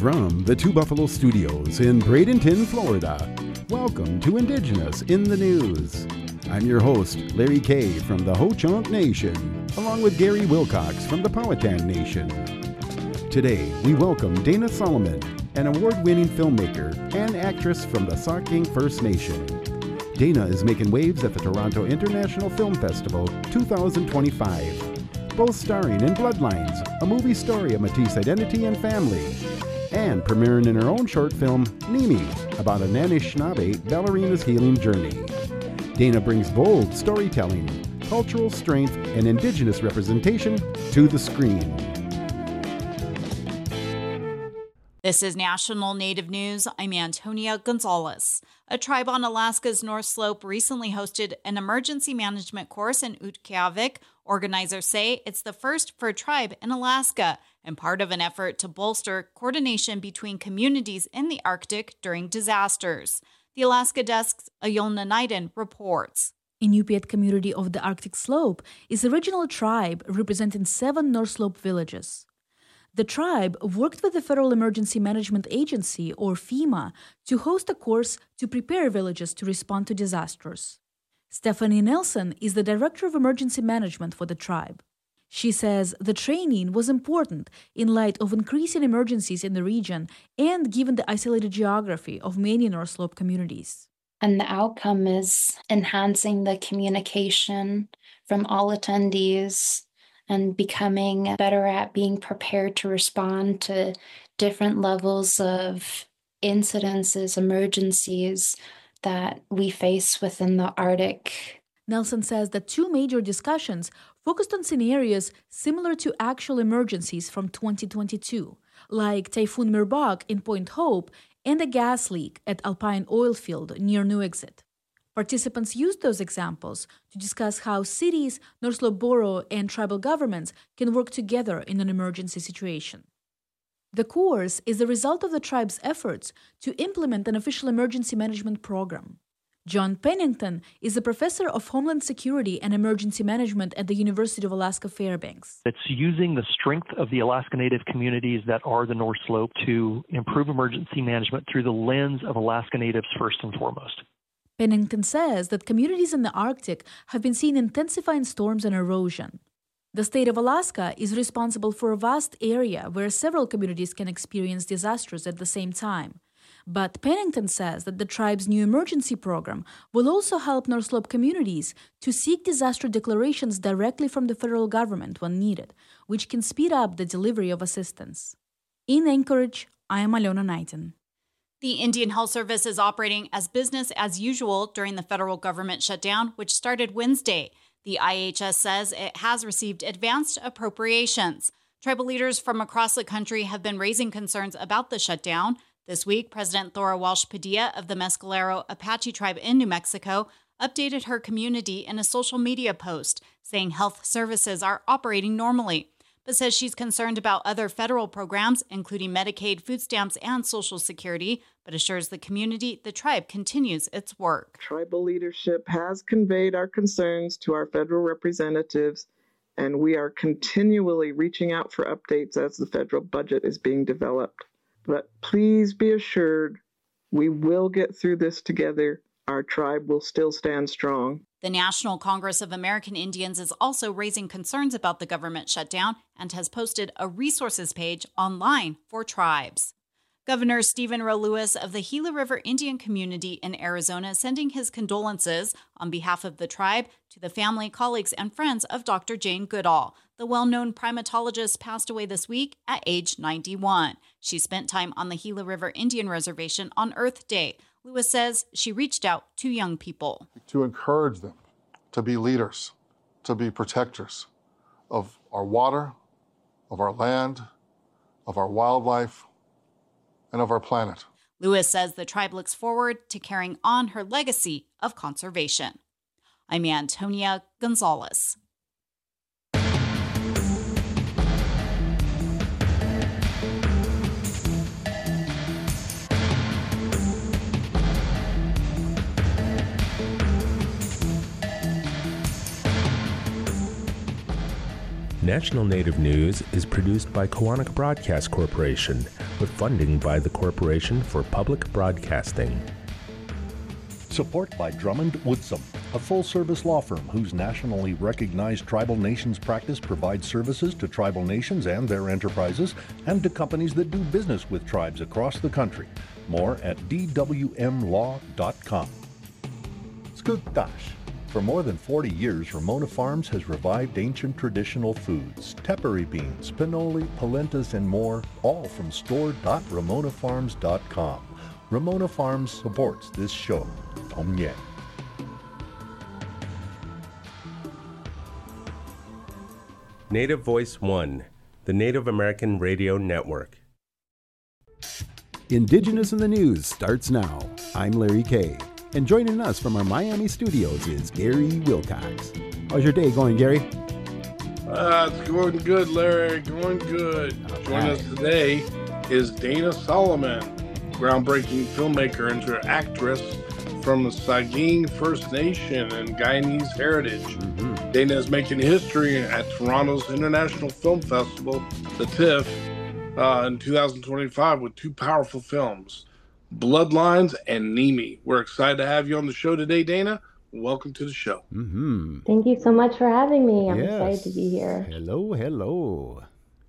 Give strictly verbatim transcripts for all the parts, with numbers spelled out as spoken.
From the Two Buffalo Studios in Bradenton, Florida, welcome to Indigenous in the News. I'm your host, Larry Kay from the Ho-Chunk Nation, along with Gary Wilcox from the Powhatan Nation. Today, we welcome Dana Solomon, an award-winning filmmaker and actress from the Sauk King First Nation. Dana is making waves at the Toronto International Film Festival twenty twenty-five, both starring in Bloodlines, a movie story of Métis identity and family, and premiering in her own short film, Nimi, about an Anishinaabe ballerina's healing journey. Dana brings bold storytelling, cultural strength, and Indigenous representation to the screen. This is National Native News. I'm Antonia Gonzalez. A tribe on Alaska's North Slope recently hosted an emergency management course in Utqiagvik. Organizers say it's the first for a tribe in Alaska and part of an effort to bolster coordination between communities in the Arctic during disasters. The Alaska Desk's Ayolna Naiden reports. Inupiat community of the Arctic Slope is a regional tribe representing seven North Slope villages. The tribe worked with the Federal Emergency Management Agency, or FEMA, to host a course to prepare villages to respond to disasters. Stephanie Nelson is the Director of Emergency Management for the tribe. She says the training was important in light of increasing emergencies in the region and given the isolated geography of many North Slope communities. And the outcome is enhancing the communication from all attendees and becoming better at being prepared to respond to different levels of incidences, emergencies that we face within the Arctic. Nelson says that two major discussions focused on scenarios similar to actual emergencies from twenty twenty-two, like Typhoon Merbok in Point Hope and a gas leak at Alpine oil field near Nuiqsut. Participants used those examples to discuss how cities, North Slope Borough, and tribal governments can work together in an emergency situation. The course is the result of the tribe's efforts to implement an official emergency management program. John Pennington is a professor of Homeland Security and Emergency Management at the University of Alaska Fairbanks. It's using the strength of the Alaska Native communities that are the North Slope to improve emergency management through the lens of Alaska Natives first and foremost. Pennington says that communities in the Arctic have been seeing intensifying storms and erosion. The state of Alaska is responsible for a vast area where several communities can experience disasters at the same time. But Pennington says that the tribe's new emergency program will also help North Slope communities to seek disaster declarations directly from the federal government when needed, which can speed up the delivery of assistance. In Anchorage, I am Alona Naiden. The Indian Health Service is operating as business as usual during the federal government shutdown, which started Wednesday. The I H S says it has received advanced appropriations. Tribal leaders from across the country have been raising concerns about the shutdown. This week, President Thora Walsh Padilla of the Mescalero Apache tribe in New Mexico updated her community in a social media post, saying health services are operating normally, but says she's concerned about other federal programs, including Medicaid, food stamps, and Social Security, but assures the community the tribe continues its work. Tribal leadership has conveyed our concerns to our federal representatives, and we are continually reaching out for updates as the federal budget is being developed. But please be assured, we will get through this together. Our tribe will still stand strong. The National Congress of American Indians is also raising concerns about the government shutdown and has posted a resources page online for tribes. Governor Stephen Roe Lewis of the Gila River Indian Community in Arizona is sending his condolences on behalf of the tribe to the family, colleagues, and friends of Doctor Jane Goodall. The well-known primatologist passed away this week at age ninety-one. She spent time on the Gila River Indian Reservation on Earth Day. Lewis says she reached out to young people. To encourage them to be leaders, to be protectors of our water, of our land, of our wildlife, and of our planet. Lewis says the tribe looks forward to carrying on her legacy of conservation. I'm Antonia Gonzalez. National Native News is produced by Koahnic Broadcast Corporation, with funding by the Corporation for Public Broadcasting. Support by Drummond Woodsum, a full-service law firm whose nationally recognized tribal nations practice provides services to tribal nations and their enterprises, and to companies that do business with tribes across the country. More at d w m law dot com. Skugtash. For more than forty years, Ramona Farms has revived ancient traditional foods, tepary beans, pinoli, polentas, and more, all from store dot ramona farms dot com. Ramona Farms supports this show. Tom Yang. Native Voice One, the Native American Radio Network. Indigenous in the News starts now. I'm Larry Kay, and joining us from our Miami studios is Gary Wilcox. How's your day going, Gary? Uh, it's going good, Larry. Going good. All Joining right. us today is Dana Solomon, groundbreaking filmmaker and actress from the Sagin First Nation and Guyanese heritage. Mm-hmm. Dana is making history at Toronto's International Film Festival, the TIFF, uh, in two thousand twenty-five with two powerful films, Bloodlines and Nimi. We're excited to have you on the show today, Dana. Welcome to the show. Mm-hmm. Thank you so much for having me. I'm Yes. excited to be here. Hello, hello.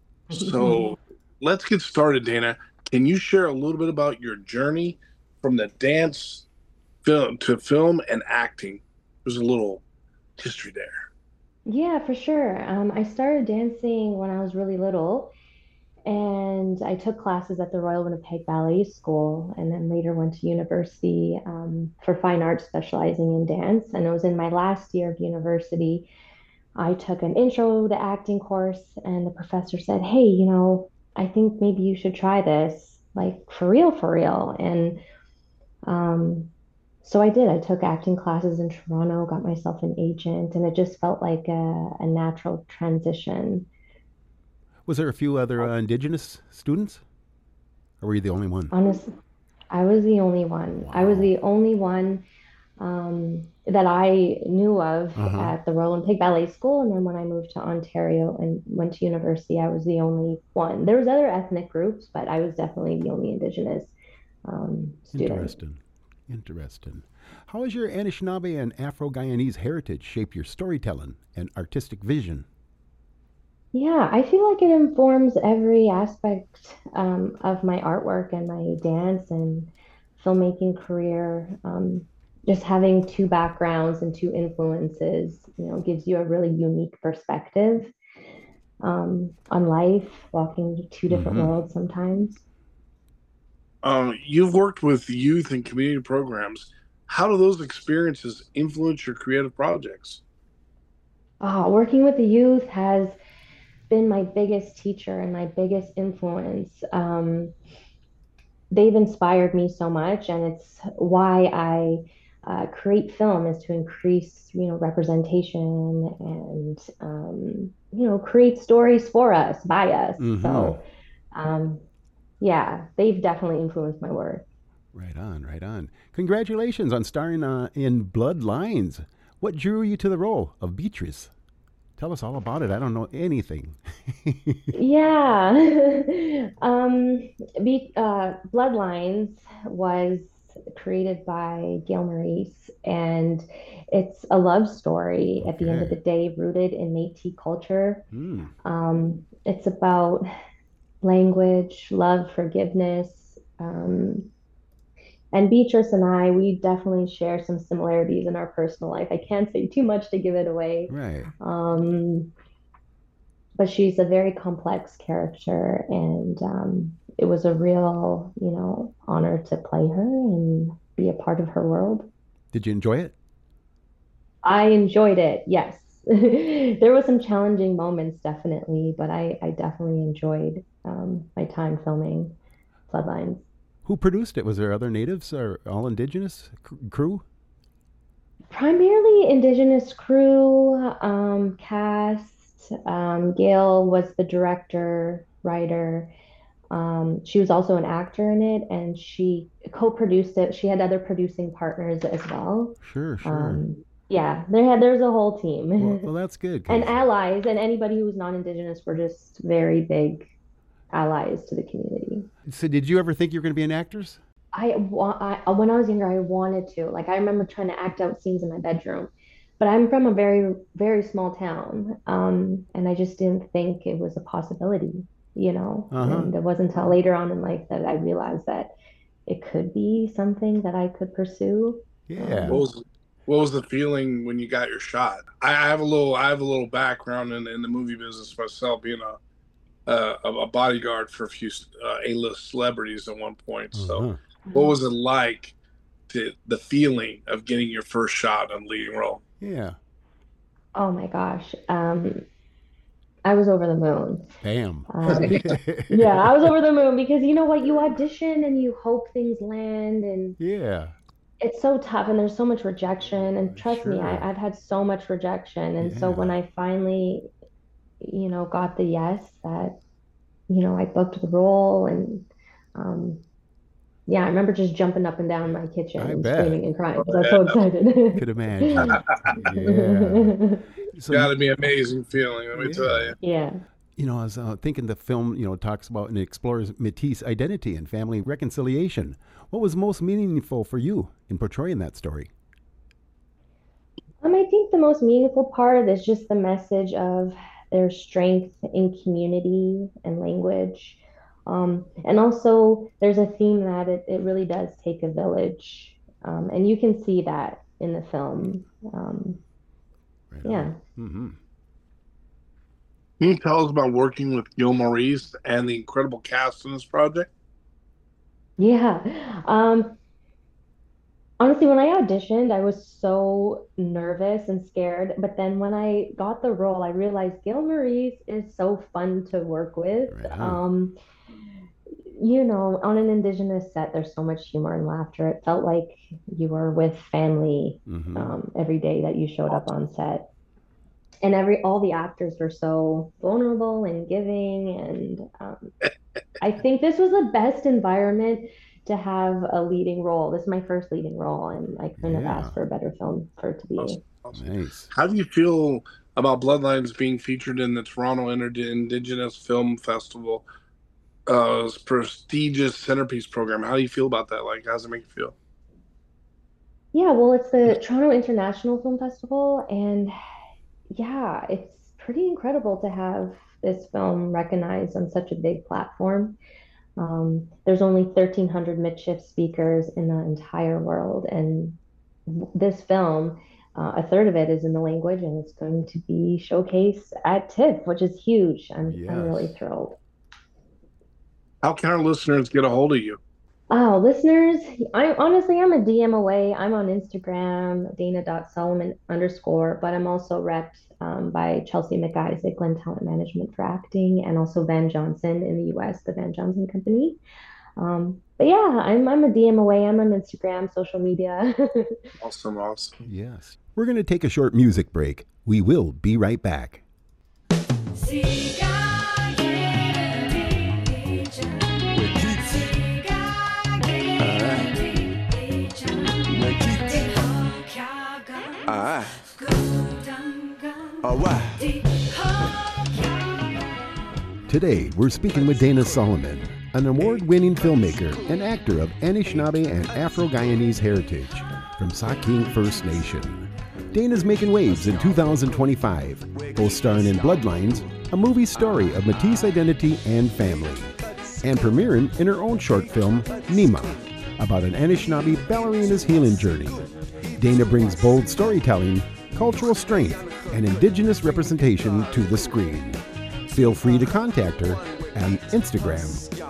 So let's get started, Dana. Can you share a little bit about your journey from the dance film to film and acting? There's a little history there. Yeah, for sure. Um, I started dancing when I was really little, and I took classes at the Royal Winnipeg Ballet School, and then later went to university um, for fine arts, specializing in dance. And it was in my last year of university, I took an intro to acting course, and the professor said, "Hey, you know, I think maybe you should try this, like for real, for real." And um, so I did. I took acting classes in Toronto, got myself an agent, and it just felt like a, a natural transition. Was there a few other uh, Indigenous students? Or were you the only one? Honestly, I was the only one. I was the only one um, that I knew of Uh-huh. at the Royal Winnipeg Ballet School. And then when I moved to Ontario and went to university, I was the only one. There was other ethnic groups, but I was definitely the only Indigenous um, student. Interesting. Interesting. How has your Anishinaabe and Afro-Guyanese heritage shape your storytelling and artistic vision? Yeah, I feel like it informs every aspect um, of my artwork and my dance and filmmaking career. Um, just having two backgrounds and two influences, you know, gives you a really unique perspective um, on life, walking two different Mhm. worlds sometimes. Um, you've worked with youth and community programs. How do those experiences influence your creative projects? Ah, working with the youth has been my biggest teacher and my biggest influence. Um, they've inspired me so much, and it's why I uh, create film, is to increase, you know, representation and um, you know, create stories for us, by us. Mhm. So, um, yeah, they've definitely influenced my work. Right on, right on. Congratulations on starring uh, in Bloodlines. What drew you to the role of Beatrice? Tell us all about it. I don't know anything. Yeah. um, Be uh, Bloodlines was created by Gail Maurice, and it's a love story at the end of Okay. the day, rooted in Métis culture. Hmm. Um, it's about language, love, forgiveness. Um, and Beatrice and I, we definitely share some similarities in our personal life. I can't say too much to give it away. Right. Um, but she's a very complex character, and um, it was a real, you know, honor to play her and be a part of her world. Did you enjoy it? I enjoyed it, yes. There were some challenging moments, definitely, but I, I definitely enjoyed um, my time filming Bloodlines. Who produced it? Was there other natives or all Indigenous c- crew? Primarily Indigenous crew, um, cast. Um, Gail was the director, writer. Um, she was also an actor in it, and she co-produced it. She had other producing partners as well. Sure, sure. Um, Yeah, there had there's a whole team. Well, well that's good. And allies, and anybody who was non-Indigenous were just very big allies to the community. So did you ever think you were going to be an actress? I, I when I was younger, I wanted to. Like, I remember trying to act out scenes in my bedroom. But I'm from a very, very small town, um, and I just didn't think it was a possibility, you know. Uh-huh. And it wasn't until later on in life that I realized that it could be something that I could pursue. Yeah. What was, what was the feeling when you got your shot? I, I have a little, I have a little background in, in the movie business myself, being a uh, a bodyguard for a few uh, A-list celebrities at one point. Uh-huh. So, what was it like to the feeling of getting your first shot on leading role? Yeah. Oh my gosh. Um, I was over the moon. Bam. Um, yeah, I was over the moon because you know what? You audition and you hope things land, and yeah, it's so tough, and there's so much rejection. And trust Sure. me, I, I've had so much rejection. And so Yeah. when I finally, you know, got the yes, that, you know, I booked the role, and um, yeah, I remember just jumping up and down in my kitchen I and bet. screaming and crying because I was so excited. Could imagine. Yeah. It's So, got to be an amazing feeling, let me Yeah. tell you. Yeah. you know, I was uh, thinking the film, you know, talks about and explores Métis identity and family reconciliation. What was most meaningful for you in portraying that story? Um, I think the most meaningful part is just the message of their strength in community and language. Um, and also, there's a theme that it, it really does take a village. Um, and you can see that in the film. Um, Right yeah. Mm-hmm. Can you tell us about working with Gil Maurice and the incredible cast in this project? Yeah. Um, honestly, when I auditioned, I was so nervous and scared. But then when I got the role, I realized Gil Maurice is so fun to work with. Right on. Um, you know, on an Indigenous set, there's so much humor and laughter. It felt like you were with family Mm-hmm. um, every day that you showed up on set. And every all the actors were so vulnerable and giving, and um, I think this was the best environment to have a leading role. This is my first leading role, and I couldn't have Yeah. asked for a better film for it to be. Awesome. Awesome. Nice. How do you feel about Bloodlines being featured in the Toronto Inter- Indigenous Film Festival, uh, prestigious centerpiece program? How do you feel about that? Like, how does it make you feel? Yeah, well, it's the Toronto International Film Festival, and yeah, it's pretty incredible to have this film recognized on such a big platform. Um, there's only thirteen hundred Michif speakers in the entire world, and this film, uh, a third of it is in the language, and it's going to be showcased at TIFF, which is huge. I'm I'm really Yes. thrilled. How can our listeners get a hold of you? Oh, listeners, I honestly I'm a D M away. I'm on Instagram, Dana.Solomon underscore, but I'm also repped um, by Chelsea McIsaac, Glen Talent Management for acting, and also Van Johnson in the U S, the Van Johnson Company. Um, but yeah, I'm I'm a D M away. I'm on Instagram, social media. Awesome, awesome. Yes. We're going to take a short music break. We will be right back. Ah. All right. Today, we're speaking with Dana Solomon, an award-winning filmmaker and actor of Anishinaabe and Afro-Guyanese heritage from Saukeen First Nation. Dana's making waves in two thousand twenty-five, both starring in Bloodlines, a movie story of Métis identity and family, and premiering in her own short film, Nima, about an Anishinaabe ballerina's healing journey. Dana brings bold storytelling, cultural strength, and Indigenous representation to the screen. Feel free to contact her on Instagram.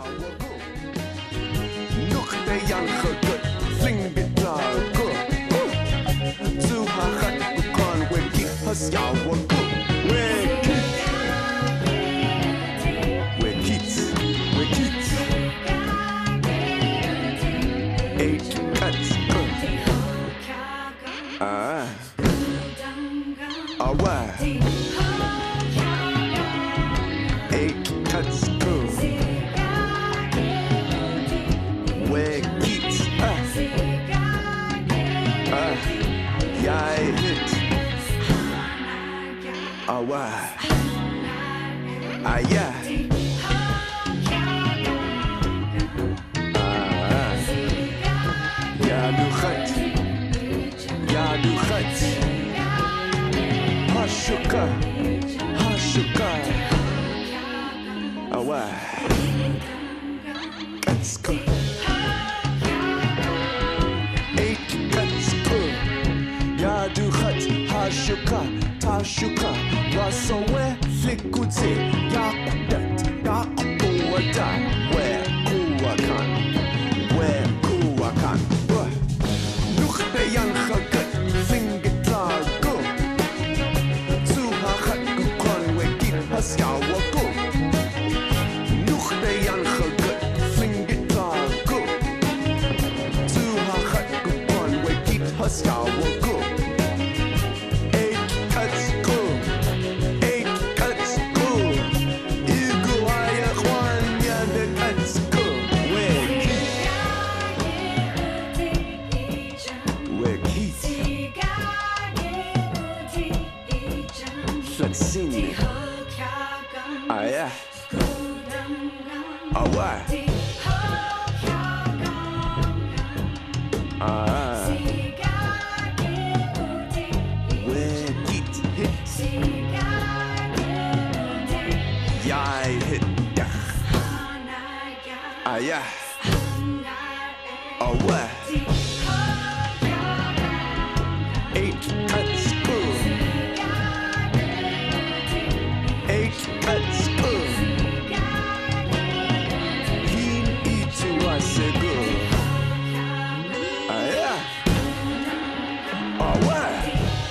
Ah. All right. Eight cuts cool. Where keeps us? Ah. Yeah, it hits. Katsko. Eight Katsko. Yadu Hat Hashuka Tashuka Wasowe Flikudze Yakudat Yakuwada Where Kuwakan Where Kuwakan Nuchte Yanchagat Fingetlago Zuhachat Gukon Wekit Hasyawago Nuchte Yanchagat Fingetlago Zuhachat Gukon Wekit Hasyawago Sini. Ah yeah. Ah ouais. Ah. Where get hit. Yai hit. Ah yeah. Ah ouais. Eight cuts good. Eight cuts good. He eats was a good. Ah yeah. Ah ouais.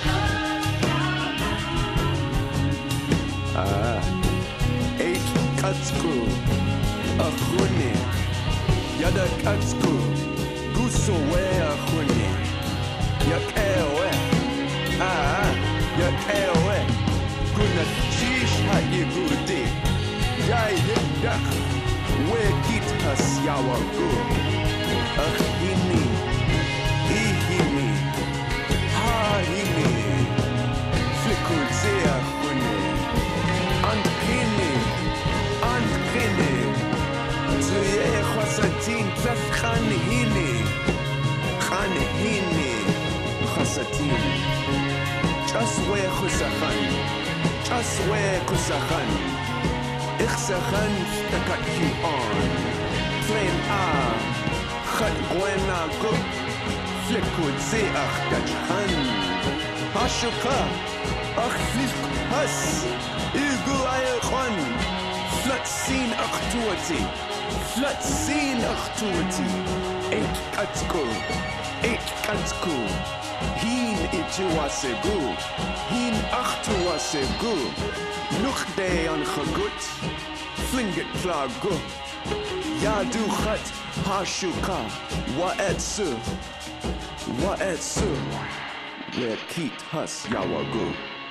Ah. Eight cuts good. A honey. Yada cuts good. Guso where a honey. Yak ewe. Ah. Yak ewe. Kuna chish ha yigudi. Yai hidach. Where kit has yawa go. Ach hini. Ihini. Ha hini. Flikud zea huni. And hini. And hini. Tuye khwasatin tlaf khan hini. Khan hini. Khwasatin. Just where khusakhan. Just where khusakhan. Ikhsakhan takat you on. Flame ah. Khat gwena go. Flikud zeach dachhan. Hashuka. Ach flik has. Igu ayakhan. Flat scene aktuati. Flat scene aktuati. Eight katsko. Eight katsko. Hin ituasegu. Hin achtuasegu. Nuchde an chagut. Flinget klago. Yadu chat hashuka. Waetsu. Waetsu. Where kit has yawagu.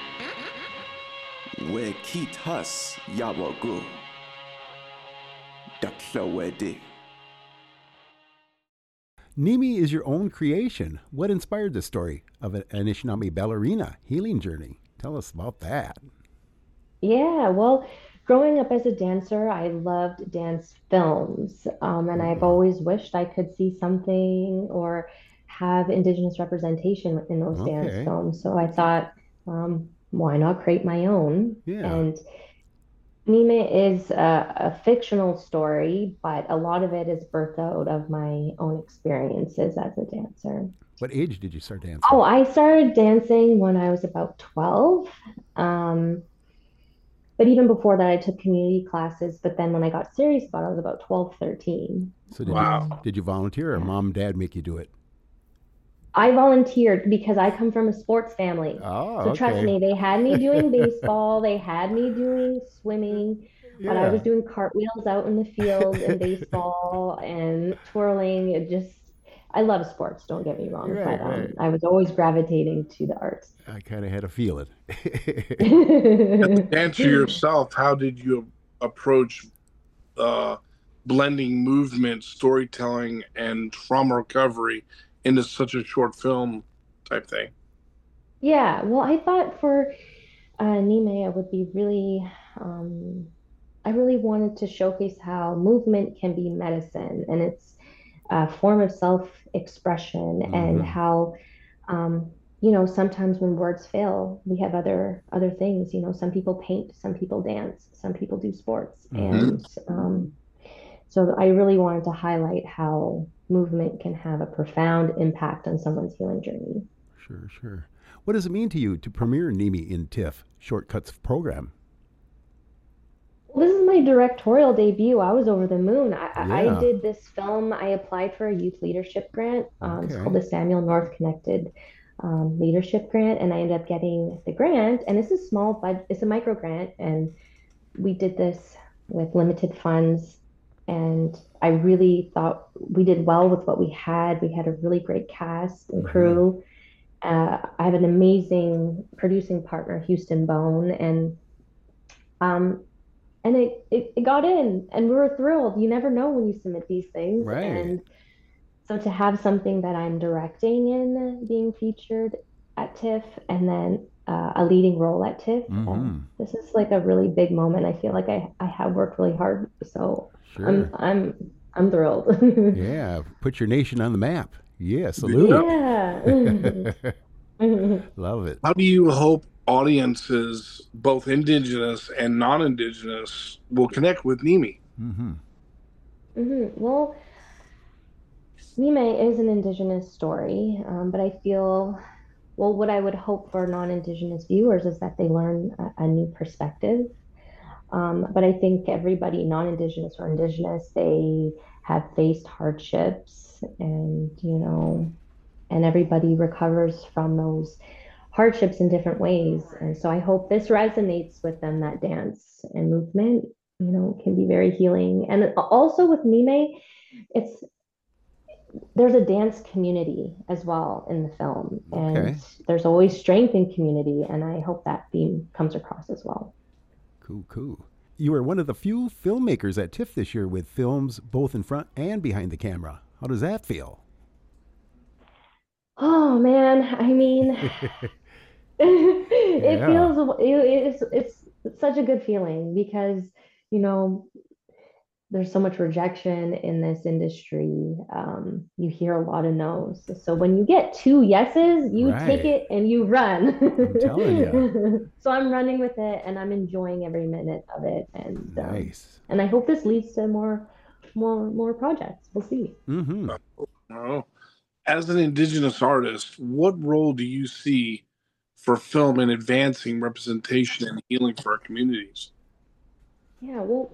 Where kit has yawagu. Daklawedi. Nimi is your own creation. What inspired the story of an Anishinaabe ballerina healing journey? Tell us about that. Yeah, well, growing up as a dancer, I loved dance films, um, and I've always wished I could see something or have Indigenous representation in those dance Okay. films. So I thought, um, why not create my own? Yeah. And Nime is a, a fictional story, but a lot of it is birthed out of my own experiences as a dancer. What age did you start dancing? Oh, I started dancing when I was about twelve. Um, but even before that, I took community classes. But then when I got serious about it, I was about twelve, thirteen. So did Wow. you did you volunteer or mom and dad make you do it? I volunteered because I come from a sports family. Oh, So trust okay. me, they had me doing baseball, they had me doing swimming, but I Yeah. was doing cartwheels out in the field and baseball and twirling. It just, I love sports, don't get me wrong, Right, but um, right. I was always gravitating to the arts. I kind of had to feel it. Dancer yourself, how did you approach uh, blending movement, storytelling, and trauma recovery into such a short film type thing? Yeah, well, I thought for uh, Nime, it would be really, um, I really wanted to showcase how movement can be medicine and it's a form of self-expression and Mhm. how, um, you know, sometimes when words fail, we have other other things. You know, some people paint, some people dance, some people do sports, Mhm. and um, So I really wanted to highlight how movement can have a profound impact on someone's healing journey. Sure, sure. What does it mean to you to premiere NIMI in TIFF Shortcuts program? This is my directorial debut. I was over the moon. I, I Yeah. I did this film. I applied for a youth leadership grant. Um, It's Okay. called the Samuel North Connected um, Leadership Grant, and I ended up getting the grant. And it's a small, but it's a micro grant, and we did this with limited funds. And I really thought we did well with what we had. We had a really great cast and Mhm. crew. Uh, I have an amazing producing partner, Houston Bone, and um, and it, it it got in, and we were thrilled. You never know when you submit these things, Right. and so to have something that I'm directing in being featured at TIFF, and then uh, a leading role at TIFF, uh, Mhm. this is like a really big moment. I feel like I I have worked really hard, so I'm Sure. I'm I'm thrilled. Yeah. Put your nation on the map. Yeah. Salute. Yeah. Love it. How do you hope audiences, both indigenous and non-indigenous, will connect with NIMI? Mm-hmm. hmm Well, Nime is an indigenous story, um, but I feel, well, what I would hope for non-indigenous viewers is that they learn a, a new perspective. Um, but I think everybody, non-indigenous or indigenous, they have faced hardships, and you know, and everybody recovers from those hardships in different ways. And so I hope this resonates with them, that dance and movement, you know, can be very healing. And also with Nime, it's there's a dance community as well in the film, and Okay. there's always strength in community, and I hope that theme comes across as well. Cool, cool. You were one of the few filmmakers at TIFF this year with films both in front and behind the camera. How does that feel? Oh man, I mean, it Yeah. feels it, it's it's such a good feeling because you know there's so much rejection in this industry. Um, you hear a lot of no's. So when you get two yeses, you take Right. it and you run. I'm telling you. So I'm running with it, and I'm enjoying every minute of it. And um, Nice. and I hope this leads to more more more projects. We'll see. Mm-hmm. Oh. As an indigenous artist, what role do you see for film in advancing representation and healing for our communities? Yeah, well,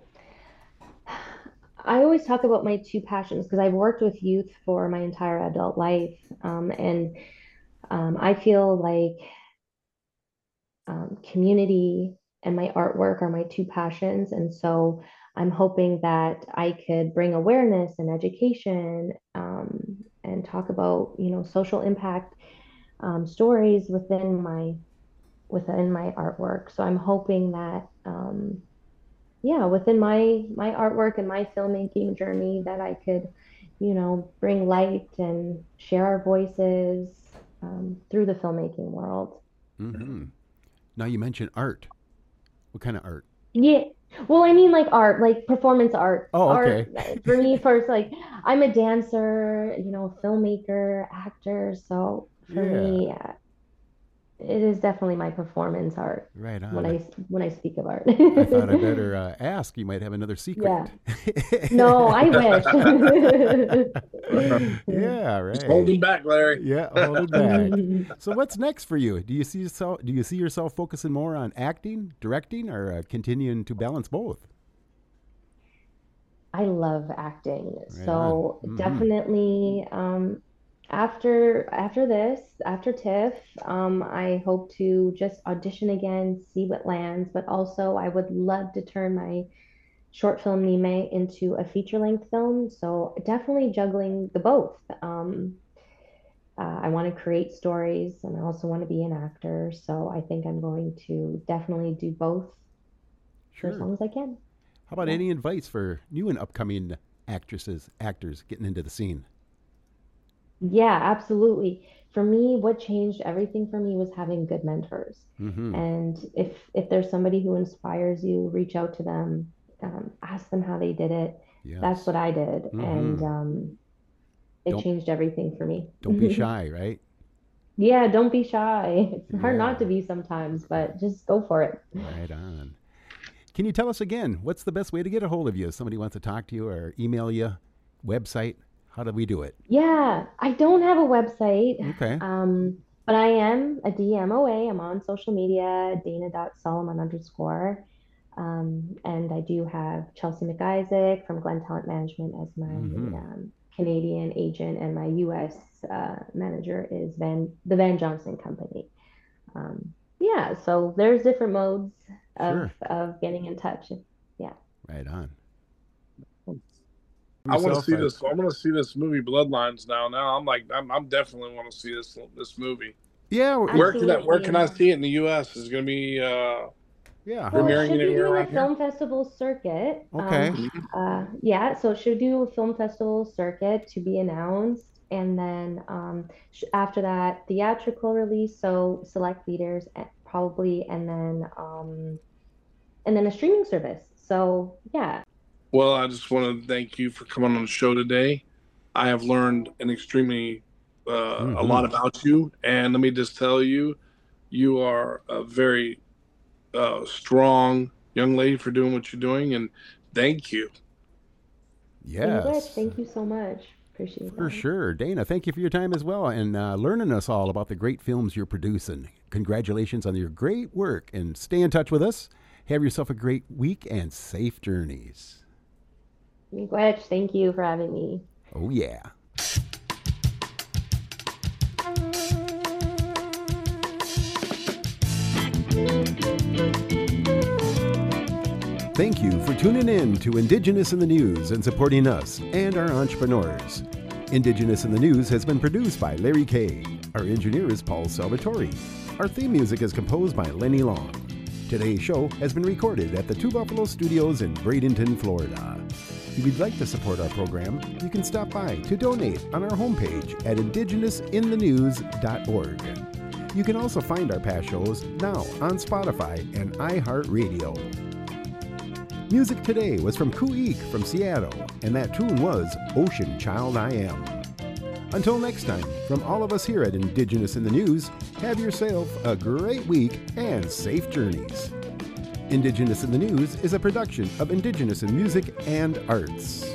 I always talk about my two passions because I've worked with youth for my entire adult life. Um, and um, I feel like um, community and my artwork are my two passions. And so I'm hoping that I could bring awareness and education um, and talk about, you know, social impact um, stories within my within my artwork. So I'm hoping that um, yeah, within my my artwork and my filmmaking journey that I could, you know, bring light and share our voices um, through the filmmaking world. Mm-hmm. Now you mentioned art. What kind of art? Yeah. Well, I mean like art, like performance art. Oh, Art okay. for me first, like I'm a dancer, you know, filmmaker, actor. So for Yeah. me, uh, it is definitely my performance art Right when on. I when I speak of art. I thought I better uh, ask. You might have another secret. Yeah. No, I wish. Yeah, Just right. holding back, Larry. Yeah, hold it back. So what's next for you? Do you see yourself do you see yourself focusing more on acting, directing, or uh, continuing to balance both? I love acting. Right So on. Mhm. definitely um after after this, after TIFF, um I hope to just audition again, see what lands, but also I would love to turn my short film Nime into a feature-length film. So definitely juggling the both. Um uh, I want to create stories and I also want to be an actor. So I think I'm going to definitely do both for as Sure. long as I can. How about Yeah. any advice for new and upcoming actresses, actors getting into the scene? Yeah, absolutely. For me, what changed everything for me was having good mentors. Mm-hmm. And if if there's somebody who inspires you, reach out to them, um, ask them how they did it. That's Yes. what I did, and Mm-hmm. um, it Don't changed everything for me. don't be shy, right? Yeah, don't be shy. It's hard not to Yeah. be sometimes, but just go for it. Right on. Can you tell us again, what's the best way to get a hold of you? If somebody wants to talk to you or email you, website, how do we do it? Yeah, I don't have a website. Okay. Um, but I am a D M O A. I'm on social media, Dana.Solomon underscore. Um, and I do have Chelsea McIsaac from Glen Talent Management as my Mhm. um, Canadian agent, and my U S uh, manager is Van the Van Johnson Company. Um, yeah, so there's different modes of Sure. of getting in touch. Yeah. Right on. I want to Yourself, see uh, this. I want to see this movie Bloodlines now. Now I'm like, I'm, I'm definitely want to see this this movie. Yeah. w- Where can I Where Absolutely. can I see it in the U S? Is it going to be uh, Yeah. Well, it premiering should be anywhere doing around a here? film festival circuit. Okay. Um, uh, yeah, so it should do a film festival circuit to be announced. And then um, sh- after that, theatrical release, so select theaters eh, probably, and then um, and then a streaming service. So yeah, Well, I just want to thank you for coming on the show today. I have learned an extremely uh, a Mhm. lot about you, and let me just tell you, you are a very uh, strong young lady for doing what you're doing, and thank you. thank you, Rich. Yes. Thank you so much. Appreciate For that. sure. Dana, thank you for your time as well and uh, learning us all about the great films you're producing. Congratulations on your great work and stay in touch with us. Have yourself a great week and safe journeys. Rich, thank you for having me. Oh, yeah. Thank you for tuning in to Indigenous in the News and supporting us and our entrepreneurs. Indigenous in the News has been produced by Larry Kay. Our engineer is Paul Salvatore. Our theme music is composed by Lenny Long. Today's show has been recorded at the Two Buffalo Studios in Bradenton, Florida. If you'd like to support our program, you can stop by to donate on our homepage at indigenous in the news dot org. You can also find our past shows now on Spotify and iHeartRadio. Music today was from Kuik from Seattle, and that tune was Ocean Child I Am. Until next time, from all of us here at Indigenous in the News, have yourself a great week and safe journeys. Indigenous in the News is a production of Indigenous in Music and Arts.